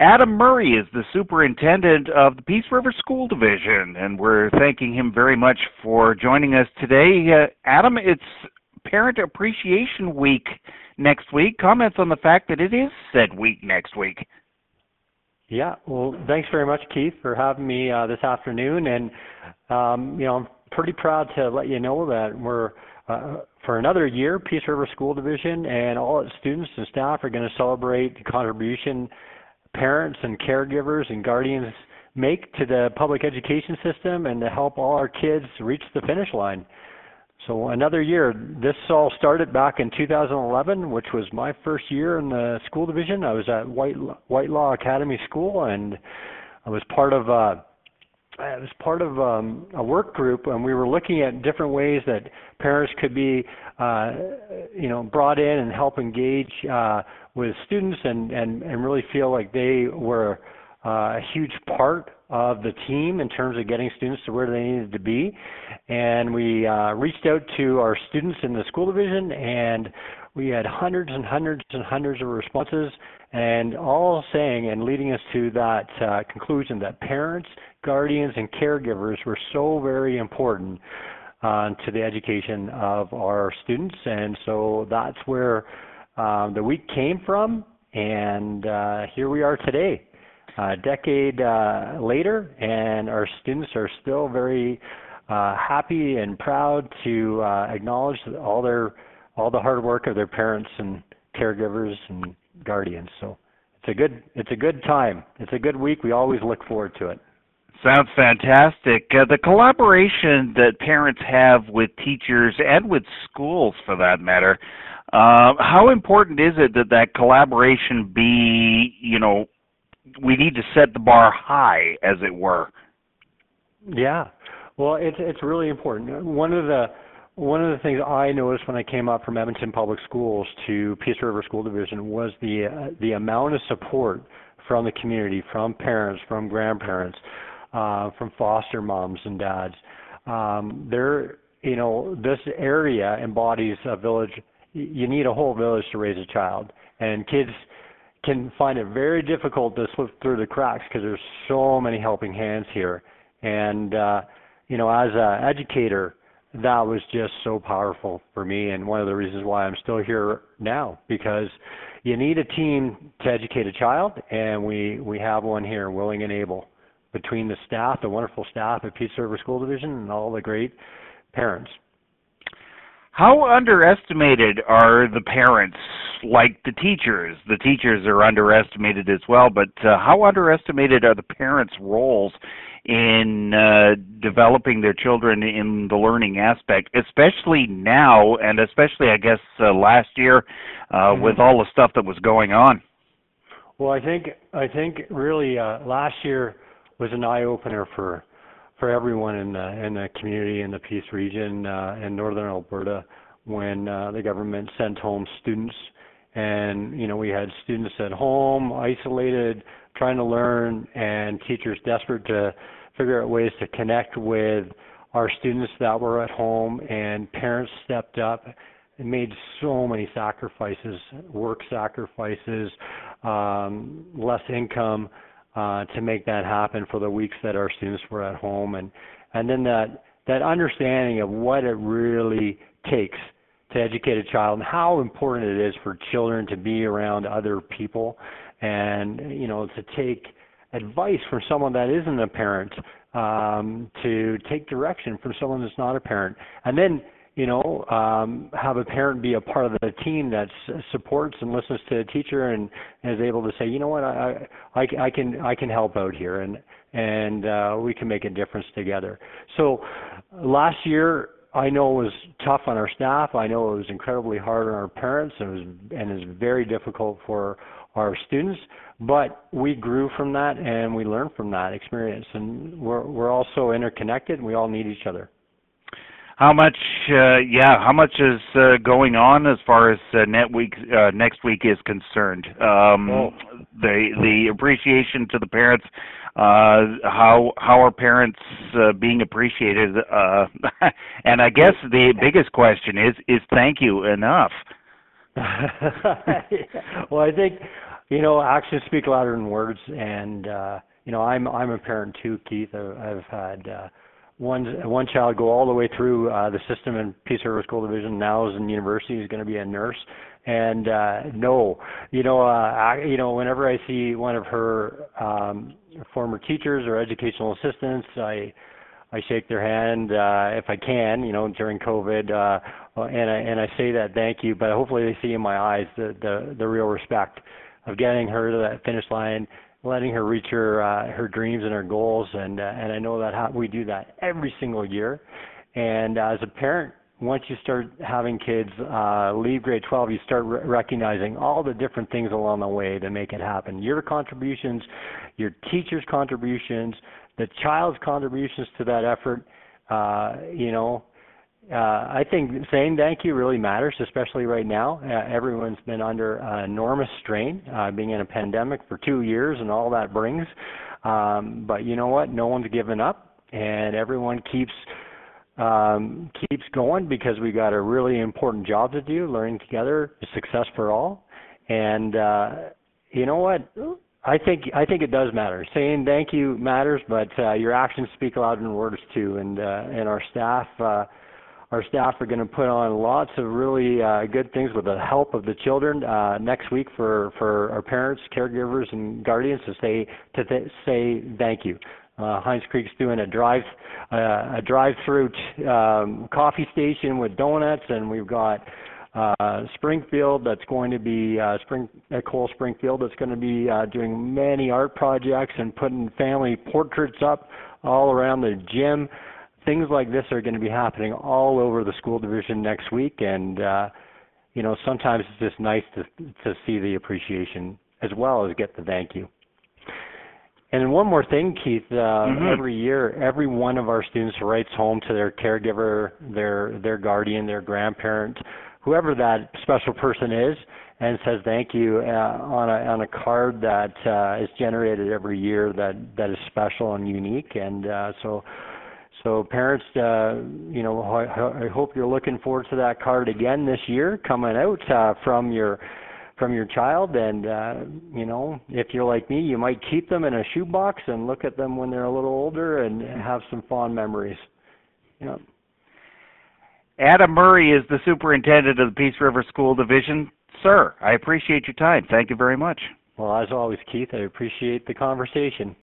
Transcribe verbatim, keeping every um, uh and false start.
Adam Murray is the superintendent of the Peace River School Division, and we're thanking him very much for joining us today. Uh, Adam, it's Parent Appreciation Week next week. Comments on the fact that it is said week next week. Yeah, well, thanks very much, Keith, for having me uh, this afternoon. And, um, you know, I'm pretty proud to let you know that we're, uh, for another year, Peace River School Division and all its students and staff are going to celebrate the contribution parents and caregivers and guardians make to the public education system and to help all our kids reach the finish line. So another year. This all started back in two thousand eleven, which was my first year in the school division. I was at White Whitelaw Academy School, and I was part of uh, I was part of um, a work group, and we were looking at different ways that parents could be, uh, you know, brought in and help engage uh, with students, and, and, and really feel like they were uh, a huge part of the team in terms of getting students to where they needed to be. And we uh, reached out to our students in the school division, and we had hundreds and hundreds and hundreds of responses, and all saying and leading us to that uh, conclusion that parents, guardians, and caregivers were so very important uh, to the education of our students. And so that's where um, the week came from, and uh, here we are today, a decade uh, later, and our students are still very uh, happy and proud to uh, acknowledge all their all the hard work of their parents and caregivers and guardians. So it's a good it's a good time. It's a good week. We always look forward to it. Sounds fantastic. Uh, the collaboration that parents have with teachers and with schools, for that matter, uh, how important is it that that collaboration be, you know, we need to set the bar high, as it were? Yeah. Well, it's it's really important. One of the One of the things I noticed when I came up from Edmonton Public Schools to Peace River School Division was the uh, the amount of support from the community, from parents, from grandparents, uh, from foster moms and dads. Um, there, you know, this area embodies a village. You need a whole village to raise a child, and kids can find it very difficult to slip through the cracks because there's so many helping hands here. And uh, you know, as an educator, that was just so powerful for me, and one of the reasons why I'm still here now, because you need a team to educate a child, and we, we have one here, willing and able, between the staff, the wonderful staff at Peace River School Division, and all the great parents. How underestimated are the parents, like the teachers? The teachers are underestimated as well, but uh, how underestimated are the parents' roles in uh, developing their children in the learning aspect, especially now, and especially, I guess, uh, last year uh, mm-hmm. with all the stuff that was going on? Well, I think I think really uh, last year was an eye-opener for for everyone in the in the community in the Peace region uh, in northern Alberta, when uh, the government sent home students, and you know we had students at home, isolated, trying to learn, and teachers desperate to figure out ways to connect with our students that were at home, and parents stepped up and made so many sacrifices, work sacrifices, um, less income, uh, to make that happen for the weeks that our students were at home. And, and then that, that understanding of what it really takes to educate a child and how important it is for children to be around other people, and you know, to take advice from someone that isn't a parent, um, to take direction from someone that's not a parent, and then you know, um, have a parent be a part of the team that supports and listens to a teacher and, and is able to say, you know what, I, I, I can I can help out here, and and uh, we can make a difference together. So last year, I know it was tough on our staff. I know it was incredibly hard on our parents, and it was and is very difficult for our students. But we grew from that, and we learned from that experience. And we're we're also interconnected, and we all need each other. How much, uh, yeah, how much is uh, going on as far as uh, net week, uh, next week is concerned? Um, oh. The the appreciation to the parents. Uh, how how are parents uh, being appreciated? Uh, and I guess the biggest question is, is thank you enough? Well, I think, You know, actions speak louder than words, and uh, you know, I'm I'm a parent too, Keith. I've, I've had uh, one one child go all the way through uh, the system in Peace River School Division. Now is in university. He's going to be a nurse. And uh, no, you know, uh, I, you know, whenever I see one of her um, former teachers or educational assistants, I I shake their hand uh, if I can, you know, during COVID, uh, and I and I say that thank you. But hopefully they see in my eyes the the, the real respect of getting her to that finish line, letting her reach her uh, her dreams and her goals, and uh, and I know that how, we do that every single year. And uh, as a parent, once you start having kids uh, leave grade twelve, you start re- recognizing all the different things along the way to make it happen. Your contributions, your teacher's contributions, the child's contributions to that effort. Uh, you know, uh, I think saying thank you really matters, especially right now. Uh, everyone's been under uh, enormous strain, uh, being in a pandemic for two years and all that brings. Um, but you know what? No one's given up, and everyone keeps um, keeps going because we got a really important job to do. Learning together is success for all. And uh, you know what? I think I think it does matter. Saying thank you matters, but uh, your actions speak louder than words too. And uh, and our staff uh, our staff are going to put on lots of really uh, good things with the help of the children uh, next week for, for our parents, caregivers, and guardians to say to th- say thank you. Uh, Hinds Creek's doing a drive uh, a drive-through t- um, coffee station with donuts, and we've got uh, Springfield that's going to be uh, Spring at Cole Springfield that's going to be uh, doing many art projects and putting family portraits up all around the gym. Things like this are going to be happening all over the school division next week, and uh, you know, sometimes it's just nice to to see the appreciation as well as get the thank you. And one more thing, Keith, uh, mm-hmm. every year, every one of our students writes home to their caregiver, their their guardian, their grandparent, whoever that special person is, and says thank you uh, on a on a card that uh, is generated every year that, that is special and unique. And uh, so, so parents, uh, you know, I, I hope you're looking forward to that card again this year, coming out uh, from your. from your child, and uh, you know, if you're like me, you might keep them in a shoebox and look at them when they're a little older and have some fond memories. Yeah. Adam Murray is the superintendent of the Peace River School Division. Sir, I appreciate your time. Thank you very much. Well, as always, Keith, I appreciate the conversation.